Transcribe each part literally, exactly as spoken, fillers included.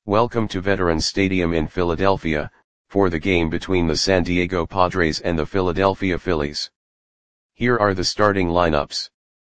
Welcome to Veterans Stadium in Philadelphia, for the game between the San Diego Padres and the Philadelphia Phillies. Here are the starting lineups.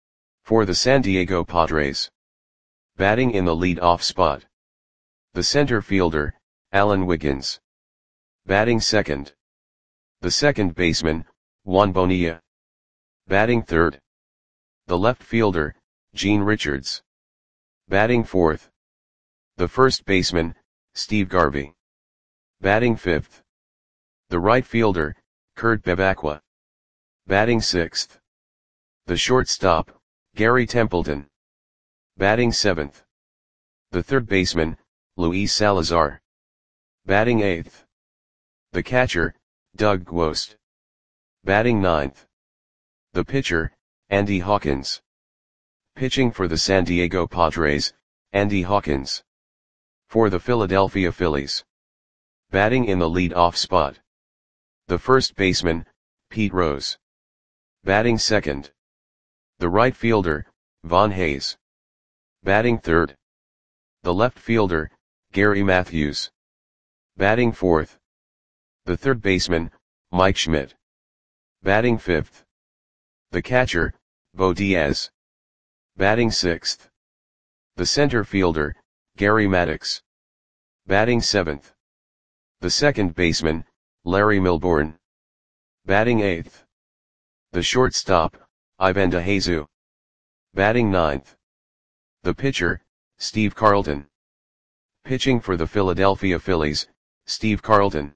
For the San Diego Padres. Batting in the lead-off spot. The center fielder, Alan Wiggins. Batting second. The second baseman, Juan Bonilla. Batting third. The left fielder, Gene Richards. Batting fourth. The first baseman, Steve Garvey. Batting fifth. The right fielder, Kurt Bevacqua. Batting sixth. The shortstop, Gary Templeton. Batting seventh. The third baseman, Luis Salazar. Batting eighth. The catcher, Doug Gwost. Batting ninth. The pitcher, Andy Hawkins. Pitching for the San Diego Padres, Andy Hawkins. For the Philadelphia Phillies. Batting in the lead-off spot. The first baseman, Pete Rose. Batting second. The right fielder, Von Hayes. Batting third. The left fielder, Gary Matthews. Batting fourth. The third baseman, Mike Schmidt. Batting fifth. The catcher, Bo Diaz. Batting sixth. The center fielder, Gary Maddox. Batting seventh. The second baseman, Larry Milbourne. Batting eighth. The shortstop, Ivan DeJesu. Batting ninth. The pitcher, Steve Carlton. Pitching for the Philadelphia Phillies, Steve Carlton.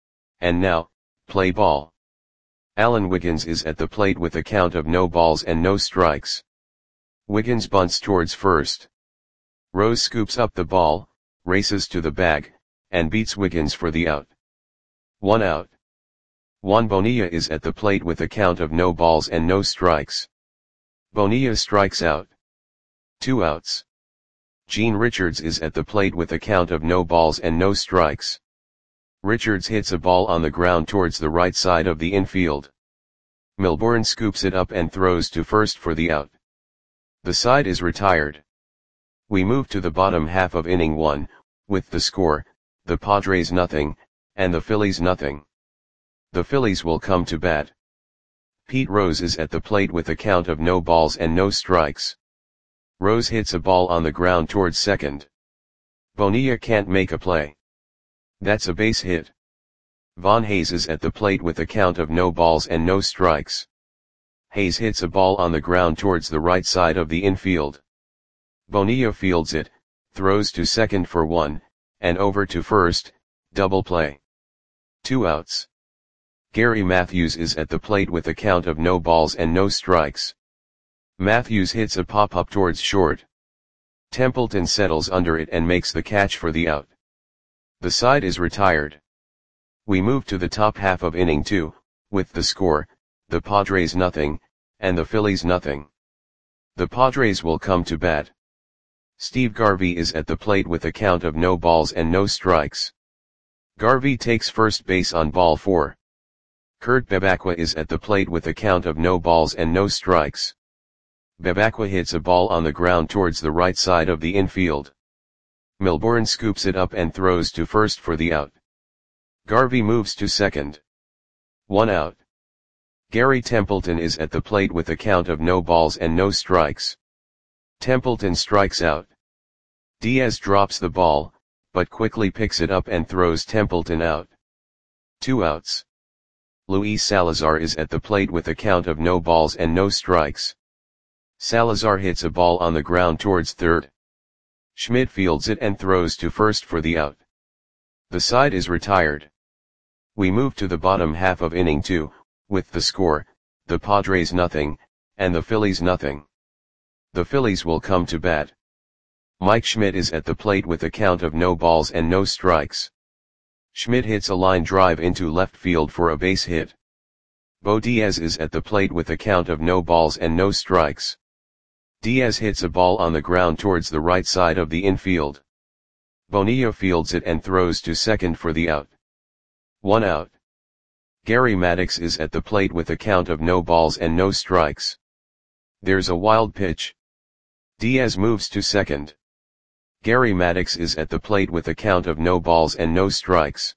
And now, play ball. Alan Wiggins is at the plate with a count of no balls and no strikes. Wiggins bunts towards first. Rose scoops up the ball, races to the bag, and beats Wiggins for the out. One out. Juan Bonilla is at the plate with a count of no balls and no strikes. Bonilla strikes out. Two outs. Gene Richards is at the plate with a count of no balls and no strikes. Richards hits a ball on the ground towards the right side of the infield. Milbourne scoops it up and throws to first for the out. The side is retired. We move to the bottom half of inning one, with the score, the Padres nothing, and the Phillies nothing. The Phillies will come to bat. Pete Rose is at the plate with a count of no balls and no strikes. Rose hits a ball on the ground towards second. Bonilla can't make a play. That's a base hit. Von Hayes is at the plate with a count of no balls and no strikes. Hayes hits a ball on the ground towards the right side of the infield. Bonilla fields it, throws to second for one, and over to first, double play. Two outs. Gary Matthews is at the plate with a count of no balls and no strikes. Matthews hits a pop-up towards short. Templeton settles under it and makes the catch for the out. The side is retired. We move to the top half of inning two, with the score, the Padres nothing, and the Phillies nothing. The Padres will come to bat. Steve Garvey is at the plate with a count of no balls and no strikes. Garvey takes first base on ball four. Kurt Bevacqua is at the plate with a count of no balls and no strikes. Bevacqua hits a ball on the ground towards the right side of the infield. Milbourne scoops it up and throws to first for the out. Garvey moves to second. One out. Gary Templeton is at the plate with a count of no balls and no strikes. Templeton strikes out. Diaz drops the ball, but quickly picks it up and throws Templeton out. Two outs. Luis Salazar is at the plate with a count of no balls and no strikes. Salazar hits a ball on the ground towards third. Schmidt fields it and throws to first for the out. The side is retired. We move to the bottom half of inning two, with the score, the Padres nothing, and the Phillies nothing. The Phillies will come to bat. Mike Schmidt is at the plate with a count of no balls and no strikes. Schmidt hits a line drive into left field for a base hit. Bo Diaz is at the plate with a count of no balls and no strikes. Diaz hits a ball on the ground towards the right side of the infield. Bonilla fields it and throws to second for the out. One out. Gary Maddox is at the plate with a count of no balls and no strikes. There's a wild pitch. Diaz moves to second. Gary Maddox is at the plate with a count of no balls and no strikes.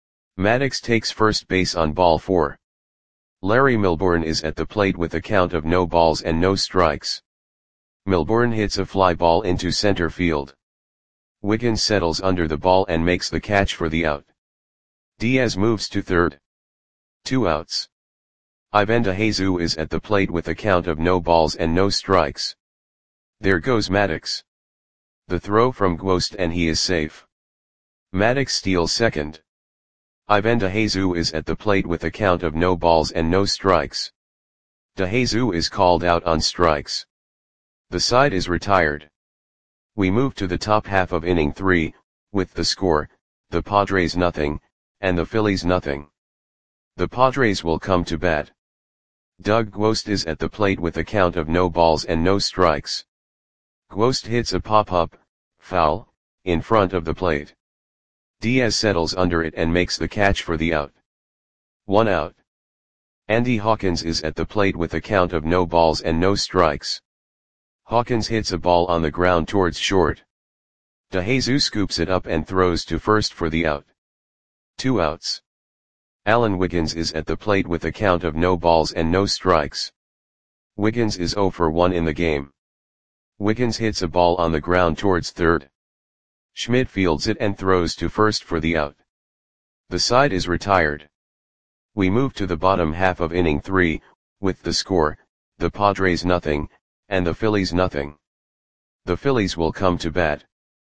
Maddox takes first base on ball four. Larry Milbourne is at the plate with a count of no balls and no strikes. Milbourne hits a fly ball into center field. Wiggins settles under the ball and makes the catch for the out. Diaz moves to third. Two outs. Ivan DeJesus is at the plate with a count of no balls and no strikes. There goes Maddox. The throw from Gwost and he is safe. Maddox steals second. Ivan DeJesus is at the plate with a count of no balls and no strikes. DeJesus is called out on strikes. The side is retired. We move to the top half of inning three, with the score, the Padres nothing, and the Phillies nothing. The Padres will come to bat. Doug Gwost is at the plate with a count of no balls and no strikes. Gwost hits a pop-up, foul, in front of the plate. Diaz settles under it and makes the catch for the out. One out. Andy Hawkins is at the plate with a count of no balls and no strikes. Hawkins hits a ball on the ground towards short. DeJesus scoops it up and throws to first for the out. Two outs. Alan Wiggins is at the plate with a count of no balls and no strikes. Wiggins is zero for one in the game. Wiggins hits a ball on the ground towards third. Schmidt fields it and throws to first for the out. The side is retired. We move to the bottom half of inning three, with the score, the Padres nothing, and the Phillies nothing. The Phillies will come to bat.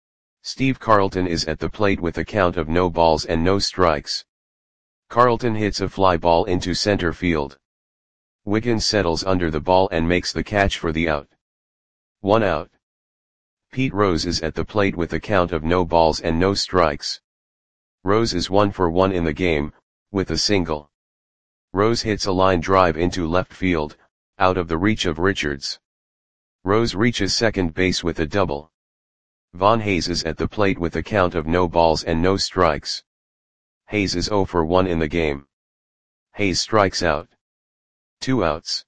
Steve Carlton is at the plate with a count of no balls and no strikes. Carlton hits a fly ball into center field. Wiggins settles under the ball and makes the catch for the out. One out. Pete Rose is at the plate with a count of no balls and no strikes. Rose is one for one in the game, with a single. Rose hits a line drive into left field, out of the reach of Richards. Rose reaches second base with a double. Von Hayes is at the plate with a count of no balls and no strikes. Hayes is zero for one in the game. Hayes strikes out. Two outs.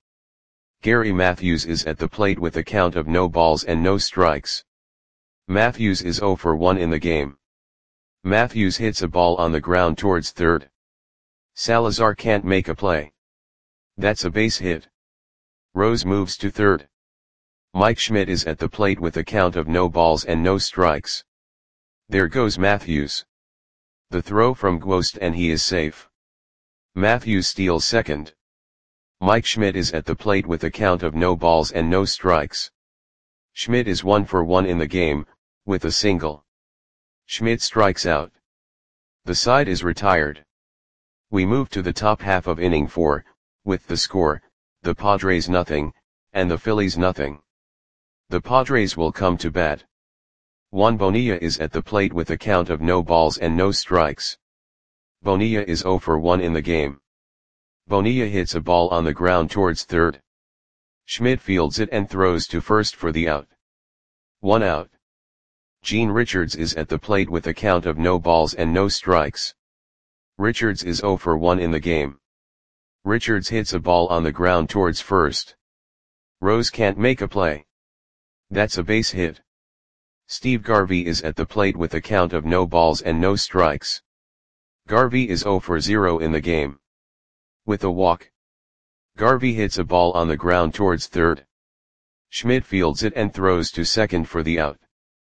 Gary Matthews is at the plate with a count of no balls and no strikes. Matthews is zero for one in the game. Matthews hits a ball on the ground towards third. Salazar can't make a play. That's a base hit. Rose moves to third. Mike Schmidt is at the plate with a count of no balls and no strikes. There goes Matthews. The throw from Gwost and he is safe. Matthews steals second. Mike Schmidt is at the plate with a count of no balls and no strikes. Schmidt is one for one in the game, with a single. Schmidt strikes out. The side is retired. We move to the top half of inning four, with the score, the Padres nothing, and the Phillies nothing. The Padres will come to bat. Juan Bonilla is at the plate with a count of no balls and no strikes. Bonilla is zero for one in the game. Bonilla hits a ball on the ground towards third. Schmidt fields it and throws to first for the out. One out. Gene Richards is at the plate with a count of no balls and no strikes. Richards is zero for one in the game. Richards hits a ball on the ground towards first. Rose can't make a play. That's a base hit. Steve Garvey is at the plate with a count of no balls and no strikes. Garvey is zero for zero in the game. With a walk. Garvey hits a ball on the ground towards third. Schmidt fields it and throws to second for the out.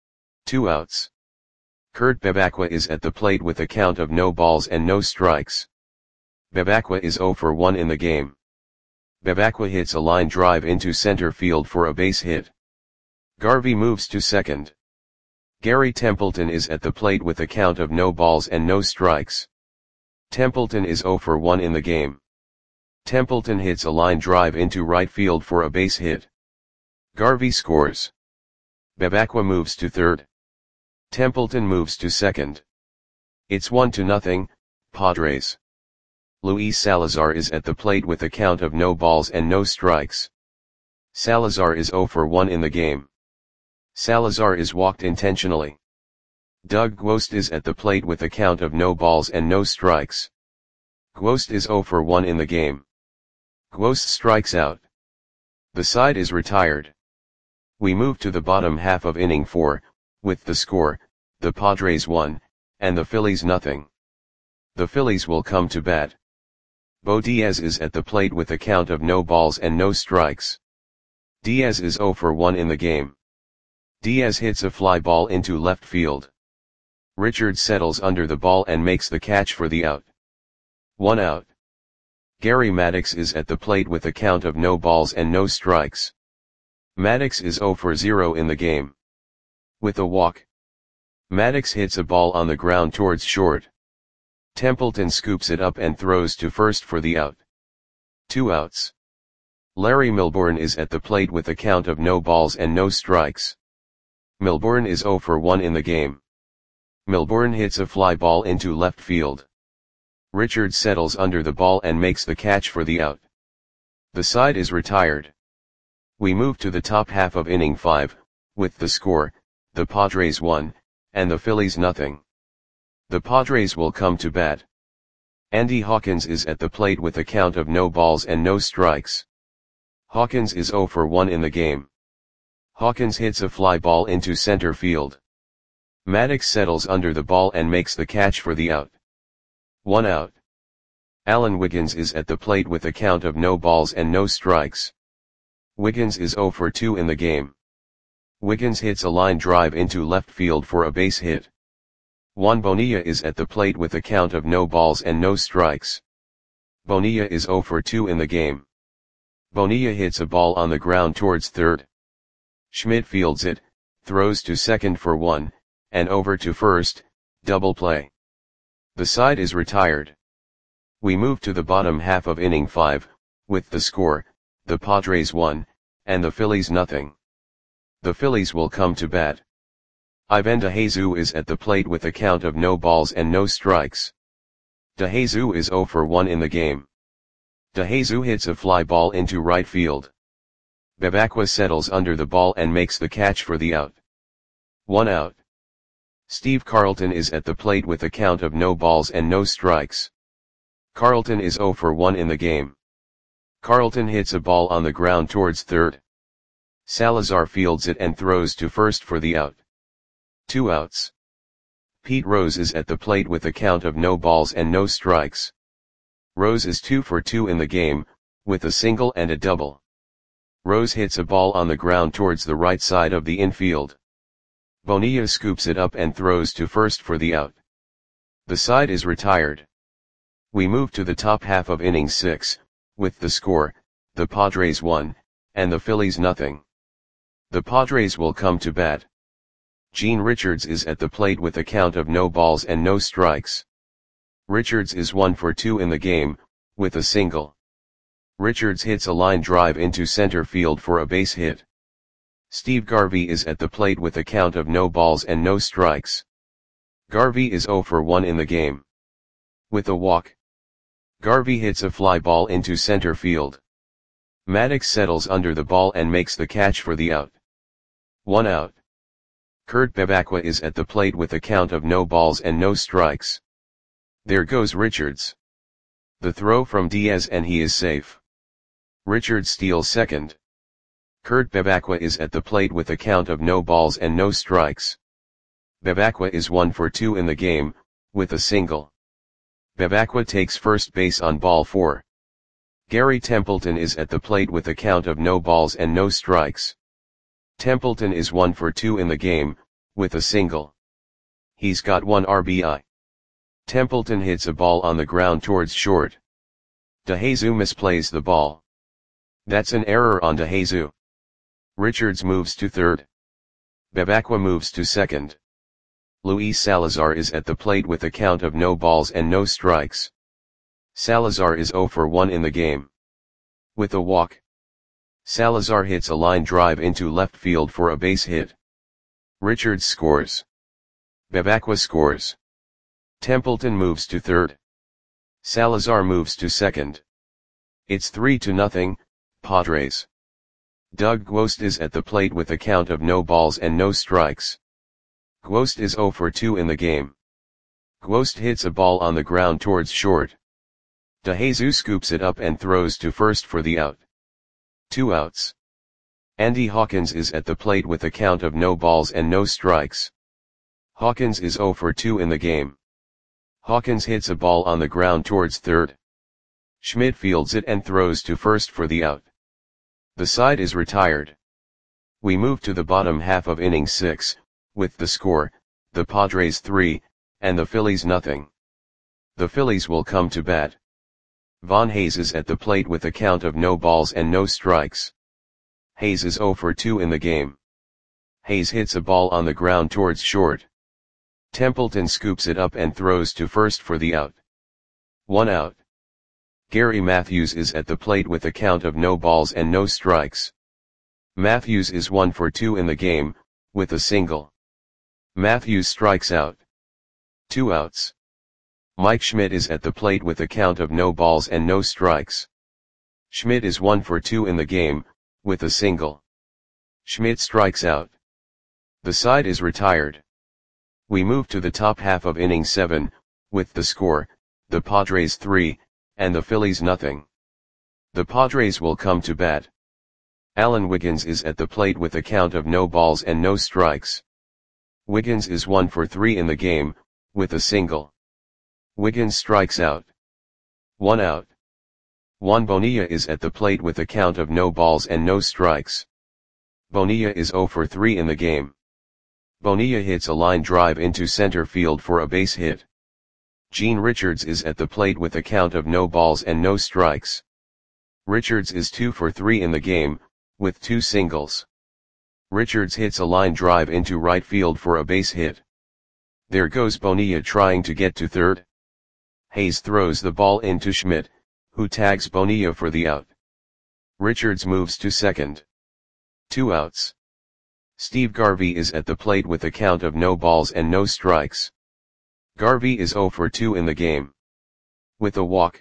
Two outs. Kurt Bevacqua is at the plate with a count of no balls and no strikes. Bevacqua is zero for one in the game. Bevacqua hits a line drive into center field for a base hit. Garvey moves to second. Gary Templeton is at the plate with a count of no balls and no strikes. Templeton is zero for one in the game. Templeton hits a line drive into right field for a base hit. Garvey scores. Bevacqua moves to third. Templeton moves to second. It's one to nothing, Padres. Luis Salazar is at the plate with a count of no balls and no strikes. Salazar is zero for one in the game. Salazar is walked intentionally. Doug Gwost is at the plate with a count of no balls and no strikes. Gwost is zero for one in the game. Gwost strikes out. The side is retired. We move to the bottom half of inning four, With the score, the Padres won, and the Phillies nothing. The Phillies will come to bat. Bo Diaz is at the plate with a count of no balls and no strikes. Diaz is zero for one in the game. Diaz hits a fly ball into left field. Richards settles under the ball and makes the catch for the out. One out. Gary Maddox is at the plate with a count of no balls and no strikes. Maddox is zero for zero in the game. With a walk. Maddox hits a ball on the ground towards short. Templeton scoops it up and throws to first for the out. Two outs. Larry Milbourne is at the plate with a count of no balls and no strikes. Milbourne is zero for one in the game. Milbourne hits a fly ball into left field. Richards settles under the ball and makes the catch for the out. The side is retired. We move to the top half of inning five, with the score, the Padres won, and the Phillies nothing. The Padres will come to bat. Andy Hawkins is at the plate with a count of no balls and no strikes. Hawkins is zero for one in the game. Hawkins hits a fly ball into center field. Maddox settles under the ball and makes the catch for the out. One out. Alan Wiggins is at the plate with a count of no balls and no strikes. Wiggins is zero for two in the game. Wiggins hits a line drive into left field for a base hit. Juan Bonilla is at the plate with a count of no balls and no strikes. Bonilla is zero for two in the game. Bonilla hits a ball on the ground towards third. Schmidt fields it, throws to second for one, and over to first, double play. The side is retired. We move to the bottom half of inning five, with the score, the Padres won, and the Phillies nothing. The Phillies will come to bat. Ivan DeJesus is at the plate with a count of no balls and no strikes. DeJesus is zero for one in the game. DeJesus hits a fly ball into right field. Bebacqua settles under the ball and makes the catch for the out. One out. Steve Carlton is at the plate with a count of no balls and no strikes. Carlton is zero for one in the game. Carlton hits a ball on the ground towards third. Salazar fields it and throws to first for the out. Two outs. Pete Rose is at the plate with a count of no balls and no strikes. Rose is two for two in the game, with a single and a double. Rose hits a ball on the ground towards the right side of the infield. Bonilla scoops it up and throws to first for the out. The side is retired. We move to the top half of inning six, with the score, the Padres won, and the Phillies nothing. The Padres will come to bat. Gene Richards is at the plate with a count of no balls and no strikes. Richards is one for two in the game, with a single. Richards hits a line drive into center field for a base hit. Steve Garvey is at the plate with a count of no balls and no strikes. Garvey is zero for one in the game. With a walk. Garvey hits a fly ball into center field. Maddox settles under the ball and makes the catch for the out. One out. Kurt Bebacqua is at the plate with a count of no balls and no strikes. There goes Richards. The throw from Diaz and he is safe. Richards steals second. Kurt Bebacqua is at the plate with a count of no balls and no strikes. Bebacqua is one for two in the game, with a single. Bebacqua takes first base on ball four. Gary Templeton is at the plate with a count of no balls and no strikes. Templeton is one for two in the game, with a single. He's got one R B I. Templeton hits a ball on the ground towards short. DeJesus misplays the ball. That's an error on DeJesus. Richards moves to third. Bebacqua moves to second. Luis Salazar is at the plate with a count of no balls and no strikes. Salazar is zero for one in the game. With a walk. Salazar hits a line drive into left field for a base hit. Richards scores. Bebacqua scores. Templeton moves to third. Salazar moves to second. It's three to nothing, Padres. Doug Gwost is at the plate with a count of no balls and no strikes. Gwost is zero for two in the game. Gwost hits a ball on the ground towards short. DeJesus scoops it up and throws to first for the out. Two outs. Andy Hawkins is at the plate with a count of no balls and no strikes. Hawkins is zero for two in the game. Hawkins hits a ball on the ground towards third. Schmidt fields it and throws to first for the out. The side is retired. We move to the bottom half of inning six, with the score, the Padres three, and the Phillies nothing. The Phillies will come to bat. Von Hayes is at the plate with a count of no balls and no strikes. Hayes is zero for two in the game. Hayes hits a ball on the ground towards short. Templeton scoops it up and throws to first for the out. One out. Gary Matthews is at the plate with a count of no balls and no strikes. Matthews is one for two in the game, with a single. Matthews strikes out. Two outs. Mike Schmidt is at the plate with a count of no balls and no strikes. Schmidt is one for two in the game, with a single. Schmidt strikes out. The side is retired. We move to the top half of inning seven, with the score, the Padres three, and the Phillies nothing. The Padres will come to bat. Alan Wiggins is at the plate with a count of no balls and no strikes. Wiggins is one for three in the game, with a single. Wiggins strikes out. One out. Juan Bonilla is at the plate with a count of no balls and no strikes. Bonilla is zero for three in the game. Bonilla hits a line drive into center field for a base hit. Gene Richards is at the plate with a count of no balls and no strikes. Richards is two for three in the game, with two singles. Richards hits a line drive into right field for a base hit. There goes Bonilla trying to get to third. Hayes throws the ball into Schmidt, who tags Bonilla for the out. Richards moves to second. Two outs. Steve Garvey is at the plate with a count of no balls and no strikes. Garvey is zero for two in the game. With a walk.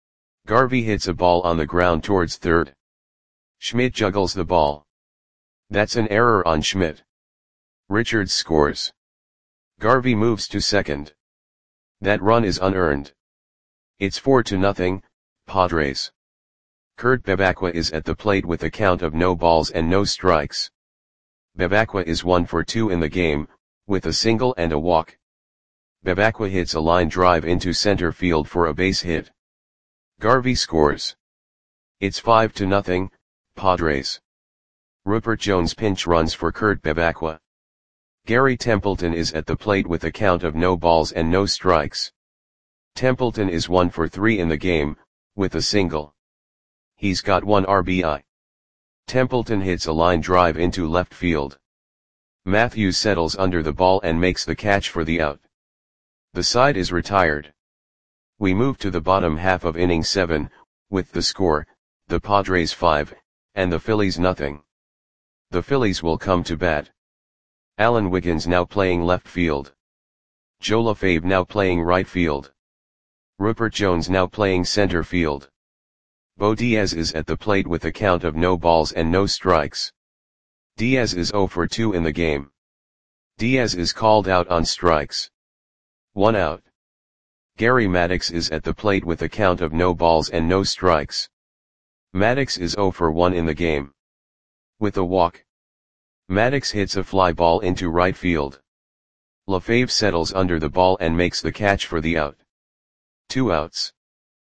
Garvey hits a ball on the ground towards third. Schmidt juggles the ball. That's an error on Schmidt. Richards scores. Garvey moves to second. That run is unearned. It's four to nothing, Padres. Kurt Bevacqua is at the plate with a count of no balls and no strikes. Bevacqua is one for two in the game, with a single and a walk. Bevacqua hits a line drive into center field for a base hit. Garvey scores. It's five to nothing, Padres. Rupert Jones pinch runs for Kurt Bevacqua. Gary Templeton is at the plate with a count of no balls and no strikes. Templeton is one for three in the game, with a single. He's got one R B I. Templeton hits a line drive into left field. Matthews settles under the ball and makes the catch for the out. The side is retired. We move to the bottom half of inning seven, with the score, the Padres five, and the Phillies nothing. The Phillies will come to bat. Alan Wiggins now playing left field. Joe LaFave now playing right field. Rupert Jones now playing center field. Bo Diaz is at the plate with a count of no balls and no strikes. Diaz is zero for two in the game. Diaz is called out on strikes. One out. Gary Maddox is at the plate with a count of no balls and no strikes. Maddox is zero for one in the game. With a walk. Maddox hits a fly ball into right field. LaFave settles under the ball and makes the catch for the out. Two outs.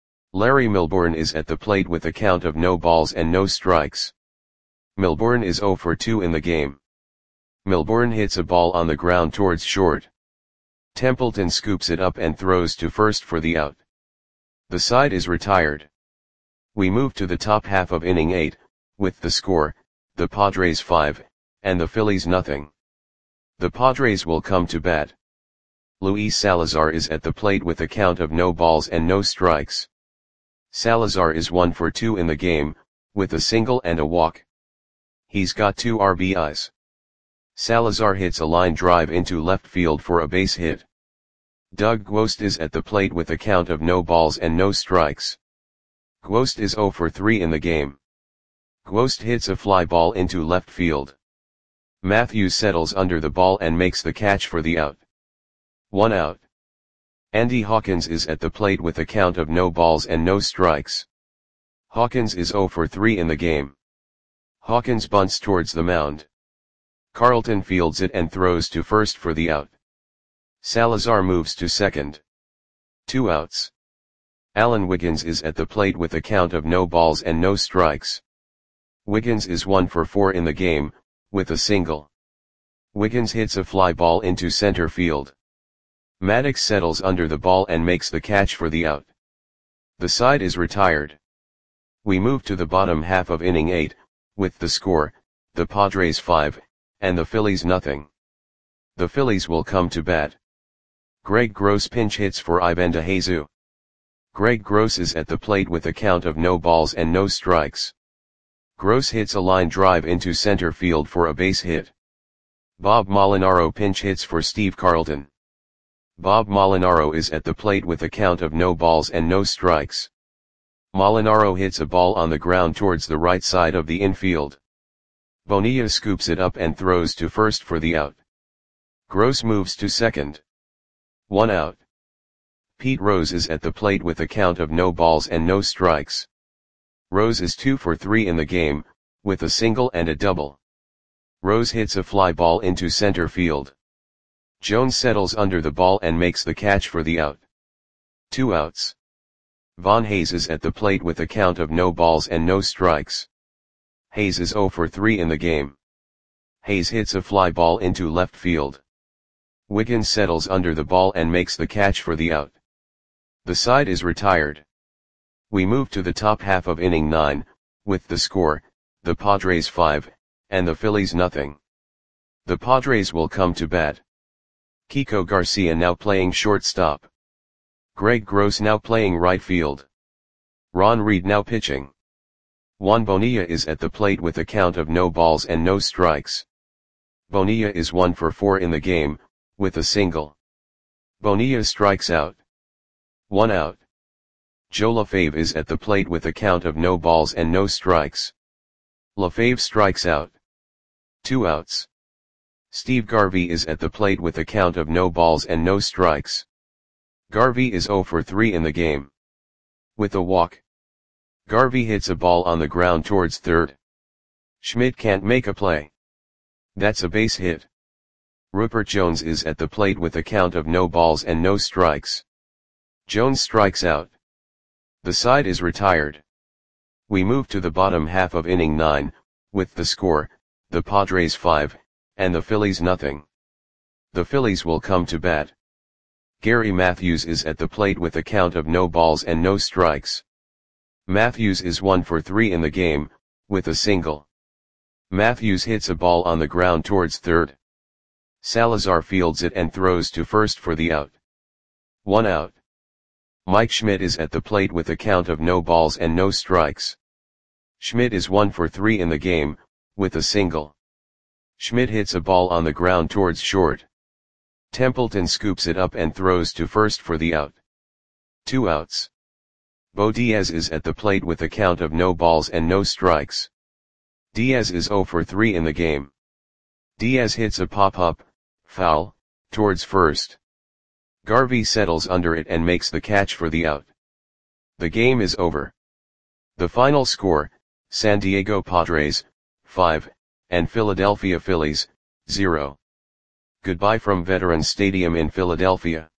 Larry Milbourne is at the plate with a count of no balls and no strikes. Milbourne is zero for two in the game. Milbourne hits a ball on the ground towards short. Templeton scoops it up and throws to first for the out. The side is retired. We move to the top half of inning eight, with the score, the Padres five, and the Phillies nothing. The Padres will come to bat. Luis Salazar is at the plate with a count of no balls and no strikes. Salazar is one for two in the game, with a single and a walk. He's got two R B Is. Salazar hits a line drive into left field for a base hit. Doug Gwost is at the plate with a count of no balls and no strikes. Gwost is zero for three in the game. Gwost hits a fly ball into left field. Matthews settles under the ball and makes the catch for the out. One out. Andy Hawkins is at the plate with a count of no balls and no strikes. Hawkins is zero for three in the game. Hawkins bunts towards the mound. Carlton fields it and throws to first for the out. Salazar moves to second. Two outs. Alan Wiggins is at the plate with a count of no balls and no strikes. Wiggins is one for four in the game, with a single. Wiggins hits a fly ball into center field. Maddox settles under the ball and makes the catch for the out. The side is retired. We move to the bottom half of inning eight, with the score, the Padres five, and the Phillies nothing. The Phillies will come to bat. Greg Gross pinch hits for Ivan DeJesus. Greg Gross is at the plate with a count of no balls and no strikes. Gross hits a line drive into center field for a base hit. Bob Molinaro pinch hits for Steve Carlton. Bob Molinaro is at the plate with a count of no balls and no strikes. Molinaro hits a ball on the ground towards the right side of the infield. Bonilla scoops it up and throws to first for the out. Gross moves to second. One out. Pete Rose is at the plate with a count of no balls and no strikes. Rose is two for three in the game, with a single and a double. Rose hits a fly ball into center field. Jones settles under the ball and makes the catch for the out. Two outs. Von Hayes is at the plate with a count of no balls and no strikes. Hayes is zero for three in the game. Hayes hits a fly ball into left field. Wiggins settles under the ball and makes the catch for the out. The side is retired. We move to the top half of inning nine, with the score, the Padres five, and the Phillies nothing. The Padres will come to bat. Kiko Garcia now playing shortstop. Greg Gross now playing right field. Ron Reed now pitching. Juan Bonilla is at the plate with a count of no balls and no strikes. Bonilla is one for four in the game, with a single. Bonilla strikes out. One out. Joe LaFave is at the plate with a count of no balls and no strikes. LaFave strikes out. Two outs. Steve Garvey is at the plate with a count of no balls and no strikes. Garvey is zero for three in the game. With a walk. Garvey hits a ball on the ground towards third. Schmidt can't make a play. That's a base hit. Rupert Jones is at the plate with a count of no balls and no strikes. Jones strikes out. The side is retired. We move to the bottom half of inning nine, with the score, the Padres five, and the Phillies nothing. The Phillies will come to bat. Gary Matthews is at the plate with a count of no balls and no strikes. Matthews is one for three in the game, with a single. Matthews hits a ball on the ground towards third. Salazar fields it and throws to first for the out. One out. Mike Schmidt is at the plate with a count of no balls and no strikes. Schmidt is one for three in the game, with a single. Schmidt hits a ball on the ground towards short. Templeton scoops it up and throws to first for the out. Two outs. Bo Diaz is at the plate with a count of no balls and no strikes. Diaz is zero for three in the game. Diaz hits a pop-up, foul, towards first. Garvey settles under it and makes the catch for the out. The game is over. The final score, San Diego Padres, five, and Philadelphia Phillies, zero. Goodbye from Veterans Stadium in Philadelphia.